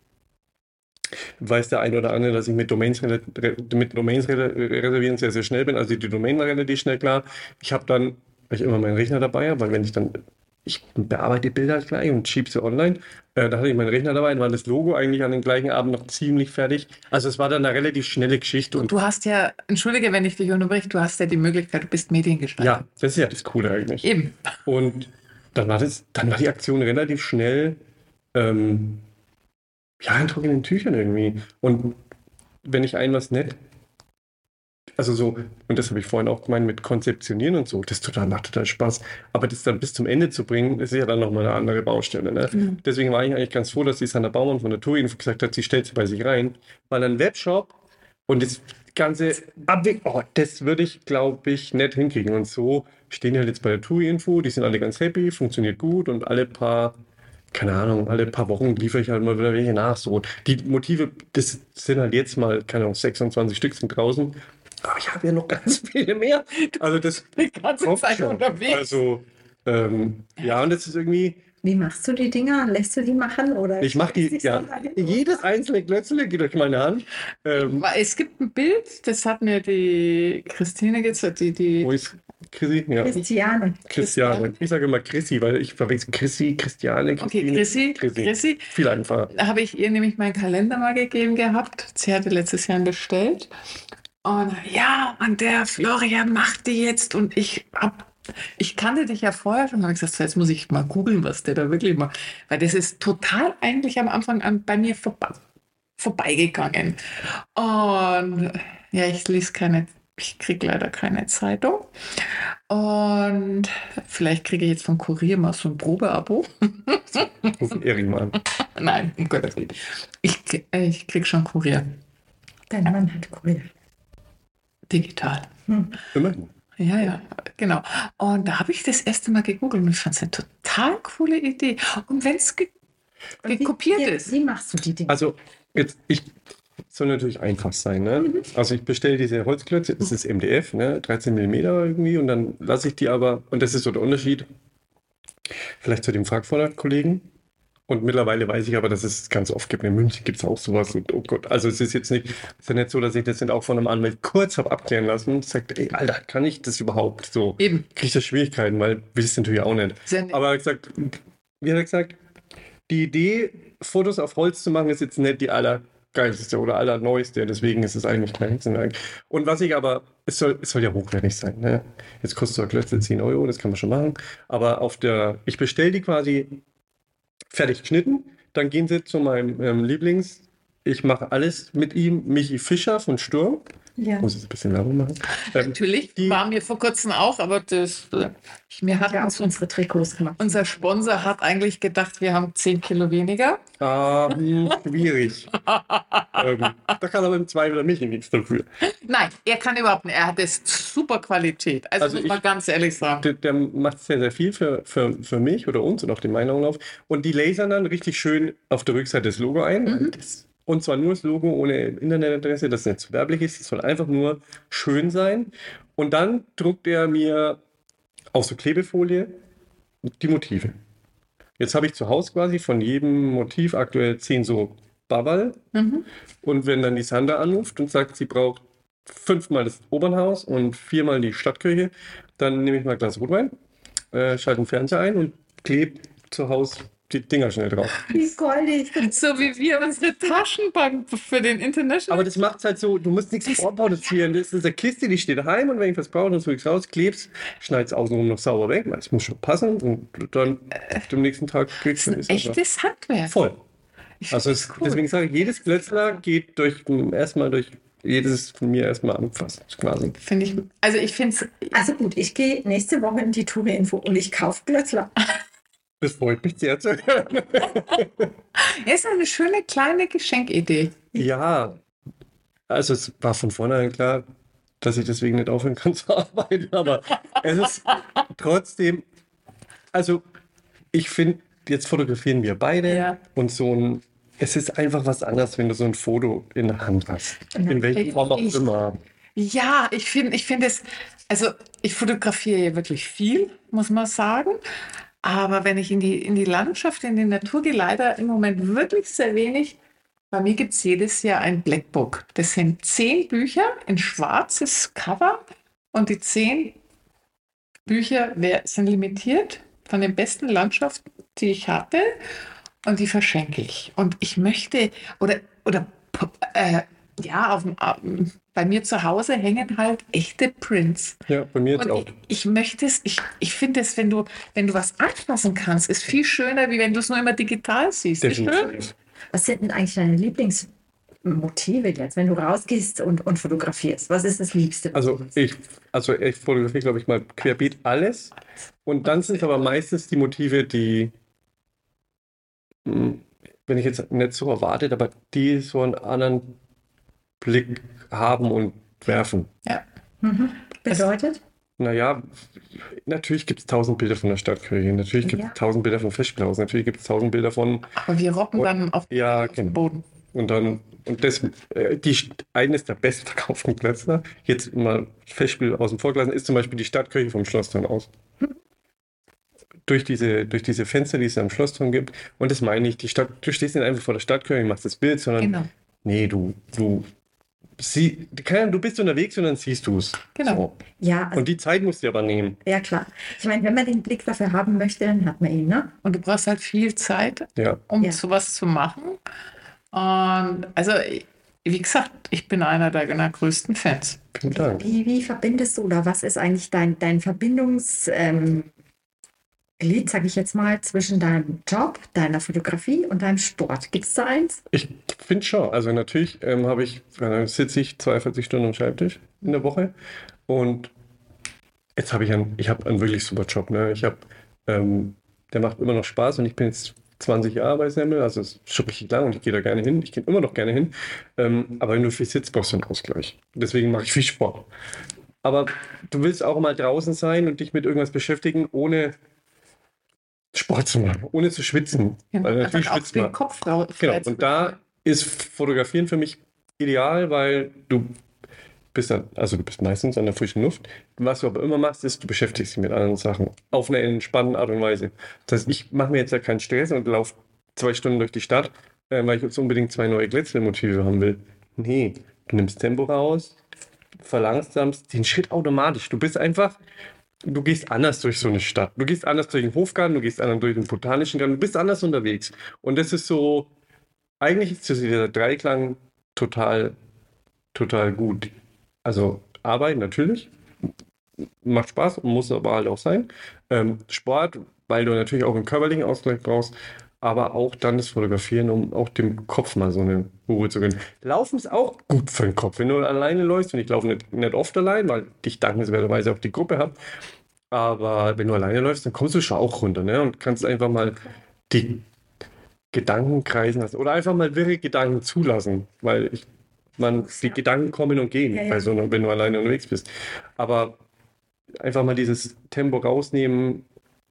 C: weiß der ein oder andere, dass ich mit Domains, rela- re- mit Domains re- reservieren sehr, sehr schnell bin. Also die Domain war relativ schnell klar. Ich habe dann, weil ich immer meinen Rechner dabei habe, weil wenn ich dann, ich bearbeite die Bilder halt gleich und schiebe sie online, äh, da hatte ich meinen Rechner dabei, dann war das Logo eigentlich an dem gleichen Abend noch ziemlich fertig. Also es war dann eine relativ schnelle Geschichte und
A: Du hast ja, entschuldige, wenn ich dich unterbreche, du hast ja die Möglichkeit, du bist Mediengestalter.
C: ja, das ist ja das Coole eigentlich.
A: Eben.
C: Und dann war das, dann war die Aktion relativ schnell, ähm, ja, in trockenen Tüchern irgendwie. Und wenn ich ein was nett, also so, und das habe ich vorhin auch gemeint mit Konzeptionieren und so, das total, macht total Spaß. Aber das dann bis zum Ende zu bringen, das ist ja dann nochmal eine andere Baustelle. Ne?
A: Mhm.
C: Deswegen war ich eigentlich ganz froh, dass die Sandra Baumann von der Tourinfo gesagt hat, sie stellt sie bei sich rein, weil ein Webshop und das ganze Abweg, oh, das würde ich, glaube ich, nicht hinkriegen. Und so stehen die halt jetzt bei der Tourinfo, die sind alle ganz happy, funktioniert gut und alle paar, keine Ahnung, alle paar Wochen liefere ich halt mal wieder welche nach. So. Die Motive, das sind halt jetzt mal, keine Ahnung, sechsundzwanzig Stück sind draußen. Aber ich habe ja noch ganz viele mehr. Also das
A: Die ganze
C: kommt
A: Zeit
C: schon.
A: unterwegs.
C: Also, ähm, ja, und das ist irgendwie,
B: Wie machst du die Dinger? Lässt du die machen? Oder
C: ich mache die,
B: stellst
C: ja,
B: dich dann dahin?
C: jedes einzelne Glötzle geht durch meine Hand. Ähm,
A: Weil Es gibt ein Bild, das hat mir die Christine gezeigt, die, die
C: wo ist Chrissy? Ja,
B: Christiane.
C: Christiane. Ich sage immer Chrissy, weil ich verwechsel Chrissy, Christiane,
A: Okay,
C: Christine.
A: Chrissy,
C: Chrissy.
A: Chrissy.
C: Viel einfacher.
A: Da habe ich ihr nämlich meinen Kalender mal gegeben gehabt. Sie hatte letztes Jahr einen bestellt. Und ja, und der Florian macht die jetzt. Und ich hab, ich kannte dich ja vorher schon. Und habe ich gesagt, so, jetzt muss ich mal googeln, was der da wirklich macht. Weil das ist total eigentlich am Anfang an bei mir vorbe vorbeigegangen. Und ja, ich lese keine, ich kriege leider keine Zeitung. Und vielleicht kriege ich jetzt vom Kurier mal so ein Probeabo.
C: Ruf Erik mal an.
A: Nein, um Gottes Willen. Ich, äh, ich krieg schon Kurier.
B: Dein Mann hat Kurier.
A: Digital.
C: Immerhin.
A: Ja, ja, genau. Und da habe ich das erste Mal gegoogelt und ich fand es eine total coole Idee. Und wenn es ge
B: Und wie-
A: gekopiert
B: wie,
A: ist.
B: Wie machst du die Dinger?
C: Also, jetzt, ich soll natürlich einfach sein. Ne? Also, ich bestelle diese Holzklötze, das ist M D F, ne? dreizehn Millimeter irgendwie, und dann lasse ich die aber, und das ist so der Unterschied, vielleicht zu dem Frankfurter Kollegen. Und mittlerweile weiß ich aber, dass es ganz oft gibt. In München gibt es auch sowas. Und oh Gott, also es ist jetzt nicht, es ist ja nicht so, dass ich das nicht auch von einem Anwalt kurz habe abklären lassen und sagt, ey, Alter, kann ich das überhaupt? So,
A: Eben.
C: kriege ich da Schwierigkeiten, weil will ich es natürlich auch nicht.
A: Sehr nett.
C: Aber er hat gesagt, wie hat er gesagt, die Idee, Fotos auf Holz zu machen, ist jetzt nicht die aller allergeilste oder allerneueste, deswegen ist es eigentlich kein Hexenwerk. Und was ich aber, es soll, es soll ja hochwertig sein, ne? Jetzt kostet so ein Klötzle zehn Euro, das kann man schon machen, aber auf der, ich bestelle die quasi fertig geschnitten, dann gehen sie zu meinem ähm, Lieblings, ich mache alles mit ihm, Michi Fischer von Sturm.
B: Ja.
C: Muss jetzt ein bisschen Werbung machen. Ähm,
A: Natürlich,
C: die-
A: war mir vor kurzem auch, aber das, äh, mir hat
B: Ja,
A: uns,
B: auch unsere Trikots gemacht.
A: unser Sponsor hat eigentlich gedacht, wir haben zehn Kilo weniger.
C: Ah, hm, schwierig. ähm, da kann aber im Zweifel der Michi nichts dafür.
A: Nein, er kann überhaupt nicht. Er hat das super Qualität. Also,
C: Also
A: muss
C: ich-
A: man ganz ehrlich sagen.
C: Der, der macht sehr, sehr viel für, für, für mich oder uns und auch den Meinunglauf. Und die lasern dann richtig schön auf der Rückseite das Logo ein.
A: Mhm.
C: Das, und zwar nur das Logo ohne Internetadresse, das nicht zu werblich ist. Es soll einfach nur schön sein. Und dann druckt er mir auf so Klebefolie die Motive. Jetzt habe ich zu Hause quasi von jedem Motiv aktuell zehn so Baval.
A: Mhm.
C: Und wenn dann die Sandra anruft und sagt, sie braucht fünfmal das Opernhaus und viermal die Stadtkirche, dann nehme ich mal ein Glas Rotwein, äh, schalte den Fernseher ein und klebe zu Hause die Dinger schnell drauf.
B: Wie goldig.
A: So wie wir unsere Taschenbank für den International.
C: Aber das macht es halt so, du musst nichts vorproduzieren. Das ist eine Kiste, die steht daheim und wenn ich was brauche, dann tue ich es raus, kleb's, schneide es außenrum noch sauber weg, weil es muss schon passen und dann am nächsten Tag kriegst
A: Das
C: du
A: ist ein echtes Handwerk.
C: voll.
A: Ich
C: Also
A: find's
C: es,
A: cool.
C: deswegen sage ich, jedes Glötzler geht durch erstmal durch jedes von mir erstmal anfasst, quasi.
A: Finde ich, also ich finde es,
B: Also gut, ich gehe nächste Woche in die Touri-Info und ich kaufe Glötzler.
C: Das freut mich sehr zu hören.
A: ist eine schöne kleine Geschenkidee.
C: Ja, also es war von vornherein klar, dass ich deswegen nicht aufhören kann zu arbeiten, aber es ist trotzdem, also ich finde, jetzt fotografieren wir beide
A: Ja.
C: und so ein, es ist einfach was anderes, wenn du so ein Foto in der Hand hast. In welcher Form auch
A: Ich-
C: immer.
A: Ja, ich finde, ich finde es, also ich fotografiere ja wirklich viel, muss man sagen. Aber wenn ich in die, in die Landschaft, in die Natur gehe, leider im Moment wirklich sehr wenig. Bei mir gibt es jedes Jahr ein Blackbook. Das sind zehn Bücher in schwarzes Cover und die zehn Bücher wer- sind limitiert von den besten Landschaften, die ich hatte und die verschenke ich. Und ich möchte, oder, oder äh, ja, auf dem, ähm, bei mir zu Hause hängen halt echte Prints.
C: Ja, bei mir jetzt
A: Und
C: auch.
A: ich, ich möchte es, ich, ich finde es, wenn du, wenn du was anfassen kannst, ist viel schöner, wie wenn du es nur immer digital siehst. Nicht schön?
C: Definitiv.
B: Was sind denn eigentlich deine Lieblingsmotive jetzt, wenn du rausgehst und, und fotografierst? Was ist das Liebste? was
C: Also
B: du machst?
C: ich, also ich fotografiere, glaube ich, mal querbeet alles. Und dann sind es aber meistens die Motive, die, mh, wenn ich jetzt nicht so erwartet, aber die so einen anderen Blick haben und werfen.
B: Mhm. Bedeutet?
C: Naja, natürlich gibt es tausend Bilder von der Stadtkirche, natürlich gibt es
B: Ja.
C: tausend Bilder vom Festspielhaus, natürlich gibt es tausend Bilder von,
A: Aber wir rocken
C: Und-
A: dann auf
C: ja,
A: den
C: genau.
A: Boden.
C: Und dann, und das, äh, die, eines der bestverkauften Glötzler, jetzt mal Festspiel außen vor gelassen, ist zum Beispiel die Stadtkirche vom Schlossturm aus. Durch diese, durch diese Fenster, die es am Schlossturm gibt. Und das meine ich, die Stadt, du stehst nicht einfach vor der Stadtkirche und machst das Bild, sondern
A: Genau.
C: nee, du, du, sie, keine Ahnung, du bist unterwegs und dann siehst du es.
A: Genau.
C: So.
B: Ja, also,
C: Und die Zeit musst du aber nehmen.
B: ja klar. Ich meine, wenn man den Blick dafür haben möchte, dann hat man ihn, ne?
A: Und du brauchst halt viel Zeit,
C: Ja.
A: um
B: Ja.
A: sowas zu machen. Und also, wie gesagt, ich bin einer deiner größten Fans.
C: Vielen Dank.
B: Wie, wie verbindest du oder was ist eigentlich dein, dein Verbindungs, ähm, Glied, sage ich jetzt mal, zwischen deinem Job, deiner Fotografie und deinem Sport? Gibt es da eins?
C: Ich finde schon. Also natürlich ähm, habe ich, äh, sitze ich zweiundvierzig Stunden am Schreibtisch in der Woche und jetzt habe ich einen, ich habe einen wirklich super Job. Ne? Ich habe, ähm, der macht immer noch Spaß und ich bin jetzt zwanzig Jahre bei Semmel, also es ist schon richtig lang und ich gehe da gerne hin. Ich gehe immer noch gerne hin. Ähm, aber wenn du viel sitzt, brauchst du einen Ausgleich. Deswegen mache ich viel Sport. Aber du willst auch mal draußen sein und dich mit irgendwas beschäftigen, ohne Sport zu machen, ohne zu schwitzen.
A: Genau.
C: Weil
A: Einfach
C: natürlich
A: auch
C: schwitzt
A: den
C: man.
A: Kopf raus.
C: Genau, und da ist Fotografieren für mich ideal, weil du bist dann, also du bist meistens an der frischen Luft. Was du aber immer machst, ist, du beschäftigst dich mit anderen Sachen auf eine entspannende Art und Weise. Das heißt, ich mache mir jetzt ja keinen Stress und laufe zwei Stunden durch die Stadt, äh, weil ich jetzt unbedingt zwei neue Glitzelmotive haben will. Nee, du nimmst Tempo raus, verlangsamst den Schritt automatisch. Du bist einfach, du gehst anders durch so eine Stadt. Du gehst anders durch den Hofgarten, du gehst anders durch den Botanischen Garten, du bist anders unterwegs. Und das ist so eigentlich ist dieser Dreiklang total, total gut. Also Arbeit natürlich, macht Spaß und muss aber halt auch sein. Ähm, Sport, weil du natürlich auch einen körperlichen Ausgleich brauchst, aber auch dann das Fotografieren, um auch dem Kopf mal so eine Ruhe zu gönnen. Laufen ist auch gut für den Kopf. Wenn du alleine läufst, und ich laufe nicht, nicht oft allein, weil ich dankenswerterweise auch die Gruppe habe, aber wenn du alleine läufst, dann kommst du schon auch runter, ne? Und kannst einfach mal die Gedanken kreisen lassen oder einfach mal wirre Gedanken zulassen, weil ich, man, die Gedanken kommen und gehen,
B: Ja, ja.
C: bei so einer, wenn du alleine unterwegs bist. Aber einfach mal dieses Tempo rausnehmen.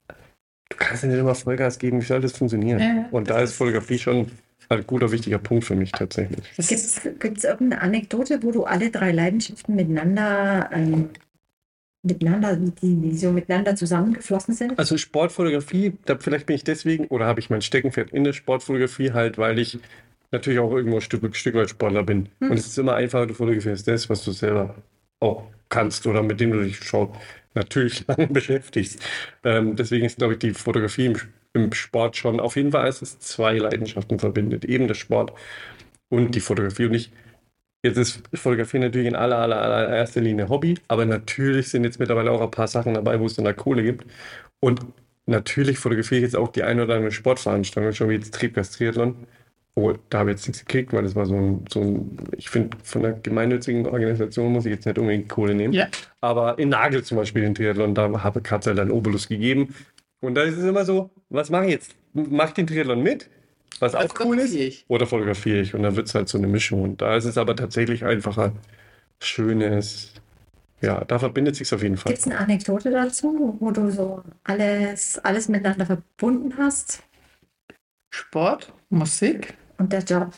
C: Du kannst ja nicht immer Vollgas geben, wie soll das funktionieren?
A: Ja,
C: und da
A: das
C: ist Fotografie schon ein guter, wichtiger Punkt für mich tatsächlich.
A: Das ist,
B: Gibt es irgendeine Anekdote, wo du alle drei Leidenschaften miteinander, ähm, miteinander, die, die so miteinander zusammengeflossen sind?
C: Also Sportfotografie, da vielleicht bin ich deswegen, oder habe ich mein Steckenpferd in der Sportfotografie halt, weil ich natürlich auch irgendwo ein Stück, Stück weit Sportler bin.
A: Hm.
C: Und es ist immer einfacher, du fotografierst das, was du selber auch kannst oder mit dem du dich schon natürlich lange beschäftigst. Ähm, deswegen ist, glaube ich, die Fotografie im, im Sport schon auf jeden Fall, als es zwei Leidenschaften verbindet. Eben der Sport und die Fotografie. Und ich, jetzt ist Fotografie natürlich in aller, aller, aller erster Linie Hobby, aber natürlich sind jetzt mittlerweile auch ein paar Sachen dabei, wo es dann da Kohle gibt. Und natürlich fotografiere ich jetzt auch die eine oder andere Sportveranstaltung, schon wie jetzt Triebgas Triathlon. Oh, da habe ich jetzt nichts gekriegt, weil das war so ein, so ein ich finde, von einer gemeinnützigen Organisation muss ich jetzt nicht unbedingt Kohle nehmen.
A: ja.
C: Aber in Nagel zum Beispiel, den Triathlon, da habe Katze halt einen Obolus gegeben. Und da ist es immer so, was mache ich jetzt? Mache ich den Triathlon mit? Was auch cool ist?
A: Fotografiere ich.
C: Oder fotografiere ich? Und dann wird es halt so eine Mischung. Und da ist es aber tatsächlich einfach ein schönes, ja, da verbindet sich auf jeden Fall.
B: Gibt es eine Anekdote dazu, wo du so alles, alles miteinander verbunden hast
A: Sport, Musik.
B: und der Job?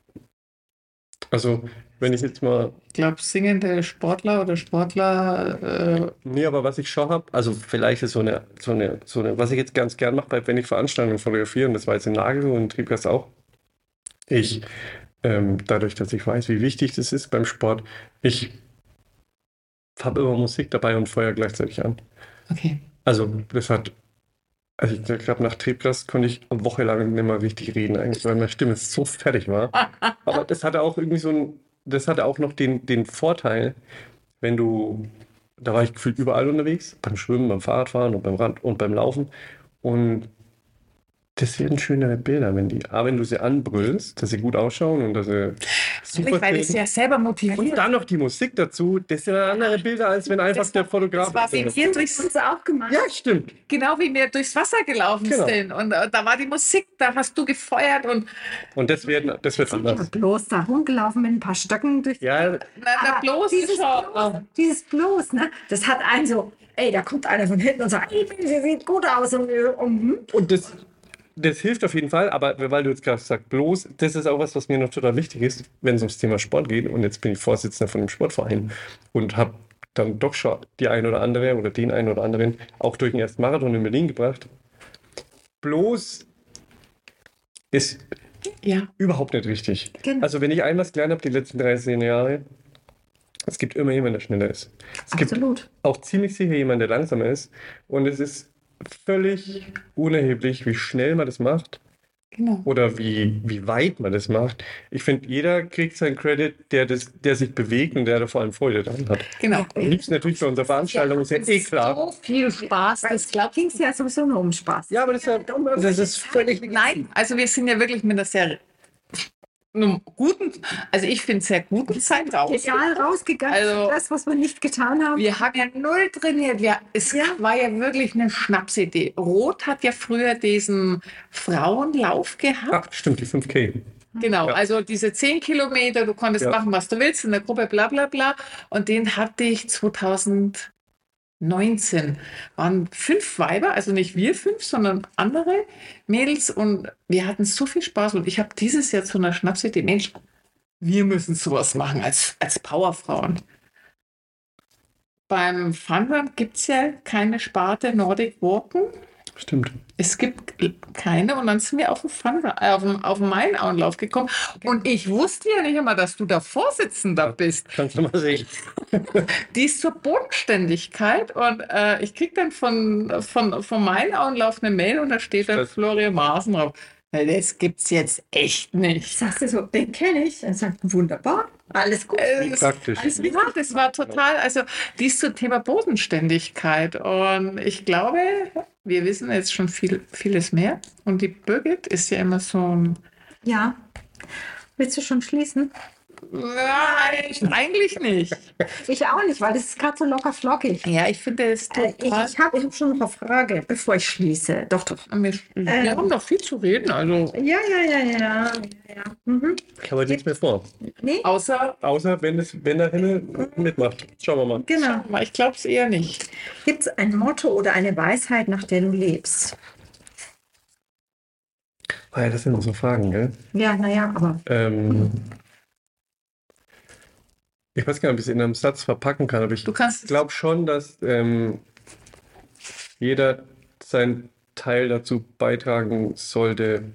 C: Also, wenn ich jetzt mal,
A: Ich glaube, singende Sportler oder Sportler, äh,
C: nee, aber was ich schon habe, also vielleicht ist so eine, so eine, so eine, was ich jetzt ganz gern mache, wenn ich Veranstaltungen fotografiere, und das war jetzt in Nagel und in Triebgast auch, ich, ähm, dadurch, dass ich weiß, wie wichtig das ist beim Sport, ich habe immer Musik dabei und Feuer gleichzeitig an.
A: okay.
C: Also, das hat, also ich glaube, nach Triebgast konnte ich eine Woche lang nicht mehr richtig reden, eigentlich, weil meine Stimme so fertig war. Aber das hatte auch irgendwie so ein, das hatte auch noch den, den Vorteil, wenn du, da war ich gefühlt überall unterwegs, beim Schwimmen, beim Fahrradfahren und beim Rad und beim Laufen. Und das werden schönere Bilder, wenn die, aber wenn du sie anbrüllst, dass sie gut ausschauen und dass sie super
A: Weil es
C: sind.
A: ja selber
C: Und
A: motiviert.
C: dann noch die Musik dazu, das sind andere Bilder, als wenn einfach
A: Das
C: der
A: war-
C: Fotograf.
A: das war wie
C: ist.
A: wir
B: Das
A: durchs,
B: hast du auch gemacht.
C: Ja, stimmt.
A: genau wie wir durchs Wasser gelaufen
C: Genau.
A: sind. Und äh, da war die Musik, da hast du gefeuert und
C: Und das wird, das wird
B: Ich bin
C: anders.
B: bloß da rumgelaufen mit ein paar Stöcken durch.
C: Ja,
A: na, na,
B: Aber
A: bloß
B: dieses
A: ist schon.
B: bloß, dieses bloß, ne? Das hat einen so, ey, da kommt einer von hinten und sagt, ey, sie sieht gut aus. Und, und,
C: und das, das hilft auf jeden Fall, aber weil du jetzt gerade sagst, bloß, das ist auch was, was mir noch total wichtig ist, wenn es ums Thema Sport geht. Und jetzt bin ich Vorsitzender von einem Sportverein und habe dann doch schon die ein oder andere oder den einen oder anderen auch durch den ersten Marathon in Berlin gebracht. Bloß ist
A: Ja,
C: überhaupt nicht richtig.
B: Genau.
C: Also wenn ich ein was gelernt habe die letzten dreizehn Jahre, es gibt immer jemanden, der schneller ist. Es gibt
B: absolut.
C: auch ziemlich sicher jemanden, der langsamer ist. Und es ist völlig unerheblich, wie schnell man das macht
A: genau.
C: oder wie, wie weit man das macht. Ich finde, jeder kriegt seinen Credit, der, das, der sich bewegt und der da vor allem Freude dran hat.
A: Genau.
C: Am liebsten natürlich bei unserer Veranstaltung, ist ja eh klar.
A: So viel Spaß.
B: Weil
A: Das
B: es ging es ja sowieso nur um Spaß.
C: Ja, aber das ist, ja, das ist völlig
A: Nein, also wir sind ja wirklich mit einer sehr einem guten, also ich finde sehr guten Zeit raus.
B: Egal rausgegangen,
A: Also-
B: das, was wir nicht getan haben.
A: Wir haben ja null trainiert. Wir, es
B: Ja.
A: war ja wirklich eine Schnapsidee. Roth hat ja früher diesen Frauenlauf gehabt.
C: ah, stimmt, die fünf K.
A: Genau,
C: Ja.
A: also diese zehn Kilometer, du konntest
C: Ja.
A: machen, was du willst in der Gruppe, bla bla bla. Und den hatte ich zweitausendneunzehn. Waren fünf Weiber, also nicht wir fünf, sondern andere Mädels. Und wir hatten so viel Spaß. Und ich habe dieses Jahr zu einer Schnapsidee, Mensch, wir müssen sowas machen als, als Powerfrauen. Beim Funrun gibt es ja keine Sparte Nordic Walken.
C: Stimmt.
A: Es gibt keine und dann sind wir auf den, Fun, äh, auf den, auf den Main-Auenlauf gekommen und ich wusste ja nicht immer, dass du da Vorsitzender bist.
C: Kannst du mal sehen.
A: Die ist zur Bodenständigkeit und äh, ich krieg dann von, von, vom Main-Auenlauf eine Mail und da steht dann
C: Das-
A: Florian Maaßen drauf. Das gibt's jetzt echt nicht.
B: Sagst du so, den kenne ich. Er sagt, wunderbar, alles gut.
A: Äh, das,
C: Praktisch.
A: das, ja, das war total, also dies zum Thema Bodenständigkeit. Und ich glaube, wir wissen jetzt schon viel, vieles mehr. Und die Birgit ist ja immer so ein,
B: Ja. Willst du schon schließen?
A: nein, eigentlich nicht.
B: Ich auch nicht, weil das ist gerade so locker flockig.
A: Ja, ich finde es
B: Äh, ich
A: total.
B: ich habe ich hab schon noch eine Frage, bevor ich schließe. Doch, doch.
A: Wir, wir haben noch viel zu reden, also
B: Ja, ja, ja, ja. ja, ja. Mhm.
C: Ich habe heute nichts mehr vor.
B: Nee,
A: außer,
C: Außer wenn, es, wenn der Himmel mitmacht. Schauen wir mal.
B: genau.
A: ich glaube es eher nicht.
B: Gibt es ein Motto oder eine Weisheit, nach der du lebst?
C: Ah ja, das sind so Fragen, gell?
B: Ja, naja, aber
C: Ähm, ich weiß gar nicht, ob ich es in einem Satz verpacken kann, aber ich
A: Du kannst es-
C: glaube schon, dass ähm, jeder seinen Teil dazu beitragen sollte,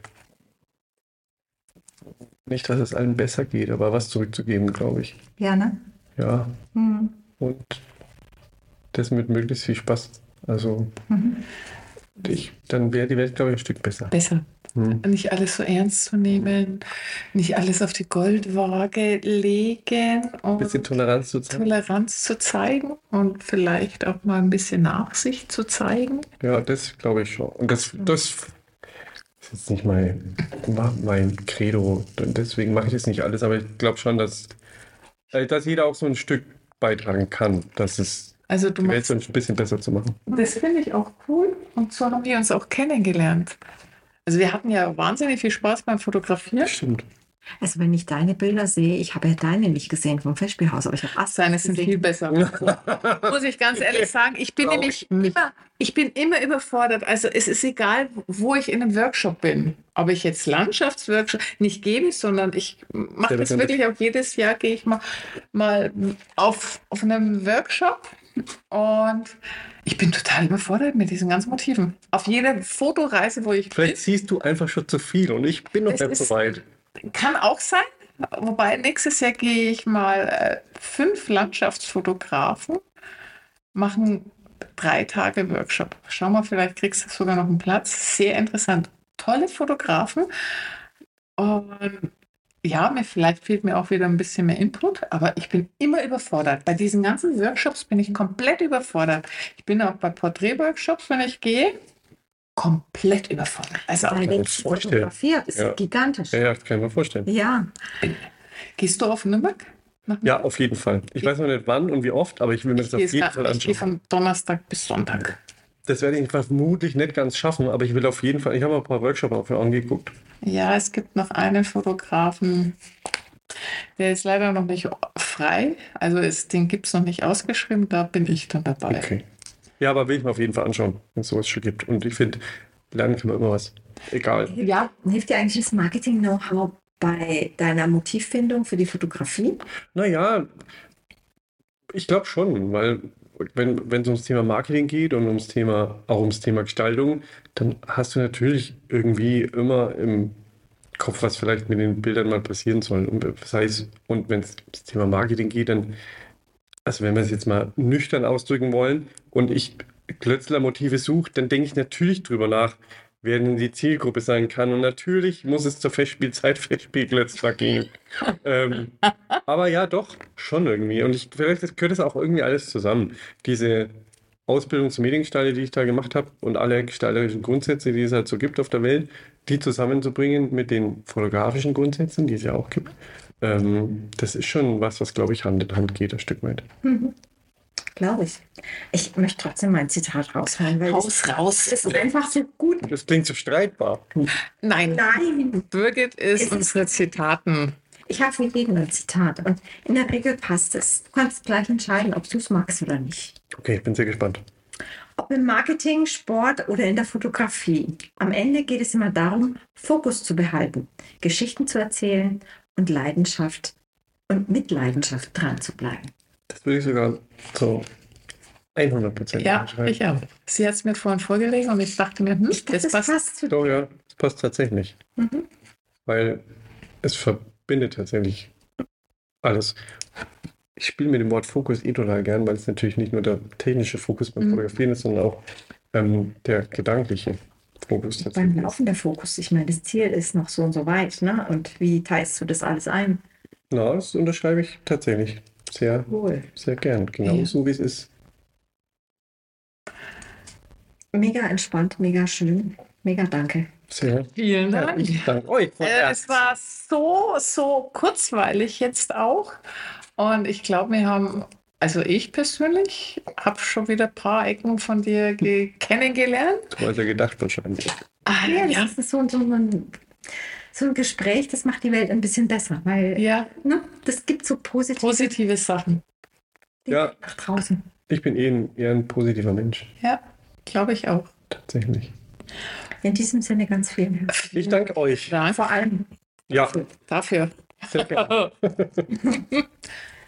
C: nicht, dass es allen besser geht, aber was zurückzugeben, glaube ich.
B: ja, ne?
C: Ja,
B: Hm.
C: und das mit möglichst viel Spaß. Also,
B: Mhm.
C: ich, dann wäre die Welt, glaube ich, ein Stück besser.
A: Besser.
C: Hm.
A: Nicht alles so ernst zu nehmen, nicht alles auf die Goldwaage legen
C: Ein bisschen
A: und
C: Toleranz zu zeigen.
A: Toleranz zu zeigen und vielleicht auch mal ein bisschen Nachsicht zu zeigen.
C: Ja, das glaube ich schon. Und das, das ist jetzt nicht mein, mein Credo. Und deswegen mache ich das nicht alles, aber ich glaube schon, dass, äh, dass jeder auch so ein Stück beitragen kann, dass es
A: Also du
C: die Welt
A: machst,
C: so ein bisschen besser zu machen.
A: das finde ich auch cool und so haben wir uns auch kennengelernt. Also wir hatten ja wahnsinnig viel Spaß beim Fotografieren.
C: Stimmt.
B: Also wenn ich deine Bilder sehe, ich habe ja deine nicht gesehen vom Festspielhaus, aber ich habe Ast
A: Seine sind viel besser. Muss ich ganz ehrlich sagen. Ich bin
C: Glaub
A: nämlich
C: ich nicht.
A: immer, ich bin immer überfordert. Also es ist egal, wo ich in einem Workshop bin. Ob ich jetzt Landschaftsworkshop nicht gebe, sondern ich mache
C: Ja,
A: das
C: das
A: wirklich auch jedes Jahr, gehe ich mal, mal auf, auf einem Workshop und ich bin total überfordert mit diesen ganzen Motiven. Auf jeder Fotoreise, wo ich
C: Vielleicht siehst du einfach schon zu viel und ich bin noch
A: Es
C: nicht
A: ist-
C: so weit.
A: kann auch sein. Wobei nächstes Jahr gehe ich mal äh, fünf Landschaftsfotografen machen drei Tage Workshop. Schau mal, vielleicht kriegst du sogar noch einen Platz. Sehr interessant. Tolle Fotografen. Und ja, mir, vielleicht fehlt mir auch wieder ein bisschen mehr Input, aber ich bin immer überfordert. Bei diesen ganzen Workshops bin ich komplett überfordert. Ich bin auch bei Porträtworkshops, wenn ich gehe, komplett überfordert. Also auch,
B: Weil
C: mir
B: wenn
C: das
B: sie
C: vorstellen.
B: fotografiert, ist
C: Ja.
B: gigantisch.
C: Ja, ja, das kann ich mir vorstellen.
B: Ja,
A: gehst du auf Nürnberg? Nach
C: Ja, auf jeden Fall. Ich weiß noch nicht wann und wie oft, aber ich will mir das
A: Ich
C: auf
A: gehe
C: jeden Fall
A: ich gehe
C: anschauen.
A: von Donnerstag bis Sonntag.
C: Das werde ich vermutlich nicht ganz schaffen, aber ich will auf jeden Fall, ich habe mal ein paar Workshops auch schon angeguckt.
A: Ja, es gibt noch einen Fotografen, der ist leider noch nicht frei. Also ist, den gibt es noch nicht ausgeschrieben, da bin ich dann dabei.
C: Okay. Ja, aber will ich mir auf jeden Fall anschauen, wenn es sowas schon gibt. Und ich finde, lernen kann man immer was. Egal.
A: Ja,
B: hilft dir eigentlich das Marketing-Know-how bei deiner Motivfindung für die Fotografie?
C: Naja, ich glaube schon, weil wenn wenn es ums Thema Marketing geht und ums Thema, auch ums Thema Gestaltung, dann hast du natürlich irgendwie immer im Kopf, was vielleicht mit den Bildern mal passieren soll. Und das heißt, und wenn es ums Thema Marketing geht, dann, also wenn wir es jetzt mal nüchtern ausdrücken wollen und ich Klötzler-Motive suche, dann denke ich natürlich drüber nach, wer denn die Zielgruppe sein kann. Und natürlich muss es zur Festspielzeit Festspielklötzler gehen. ähm, aber ja, doch, schon irgendwie. Und ich, vielleicht gehört das auch irgendwie alles zusammen. Diese Ausbildung zum Mediengestalter, die ich da gemacht habe und alle gestalterischen Grundsätze, die es halt so gibt auf der Welt, die zusammenzubringen mit den fotografischen Grundsätzen, die es ja auch gibt. Ähm, das ist schon was, was, glaube ich, Hand in Hand geht, ein Stück weit.
B: Glaube ich. Ich möchte trotzdem mein Zitat rausholen, weil
A: raus, raus.
B: das ist einfach so gut.
C: Das klingt so streitbar.
A: Nein,
B: Nein,
A: Birgit ist
B: Es ist-
A: unsere Zitaten.
B: ich habe für jeden ein Zitat und in der Regel passt es. Du kannst gleich entscheiden, ob du es magst oder nicht.
C: Okay, ich bin sehr gespannt.
B: Ob im Marketing, Sport oder in der Fotografie. Am Ende geht es immer darum, Fokus zu behalten, Geschichten zu erzählen und Leidenschaft und mit Leidenschaft dran zu bleiben.
C: Das würde ich sogar so hundert Prozent
A: Ja, ich auch. Sie hat es mir vorhin vorgelegt und ich dachte mir, hm,
B: Ich glaube,
A: das
B: das
A: passt.
B: passt zu
C: Doch, ja, das passt tatsächlich.
B: Mhm.
C: Weil es verbindet tatsächlich alles. Ich spiele mit dem Wort Fokus eh total gern, weil es natürlich nicht nur der technische Fokus beim
A: Mhm.
C: Fotografieren ist, sondern auch ähm, der gedankliche Fokus
B: Beim
C: tatsächlich ist.
B: Laufen der Fokus. Ich meine, das Ziel ist noch so und so weit, ne? Und wie teilst du das alles ein?
C: Na, das unterschreibe ich tatsächlich sehr,
B: Cool.
C: sehr gern. Genau
A: Ja.
C: so, wie es ist.
B: Mega entspannt, mega schön. Mega danke.
C: Sehr.
A: Vielen
C: Ja,
A: Dank.
C: ich danke euch von
A: Äh,
C: Herzen.
A: es war so, so kurzweilig jetzt auch. Und ich glaube, wir haben, also ich persönlich habe schon wieder ein paar Ecken von dir ge- kennengelernt.
C: So hat er gedacht wahrscheinlich.
A: Ah,
B: Ja, das
A: ja,
B: ist so, so, ein, so ein Gespräch, das macht die Welt ein bisschen besser, weil
A: ja,
B: ne, das gibt so positive
A: positive Sachen.
B: Dinge
C: Ja.
B: nach draußen.
C: Ich bin eh ein, eher ein positiver Mensch.
A: Ja, glaube ich auch.
C: Tatsächlich.
B: In diesem Sinne ganz vielen herzlichen
C: Ich danke euch.
A: Dank
B: Vor allem
C: Ja,
A: dafür.
C: sehr gerne.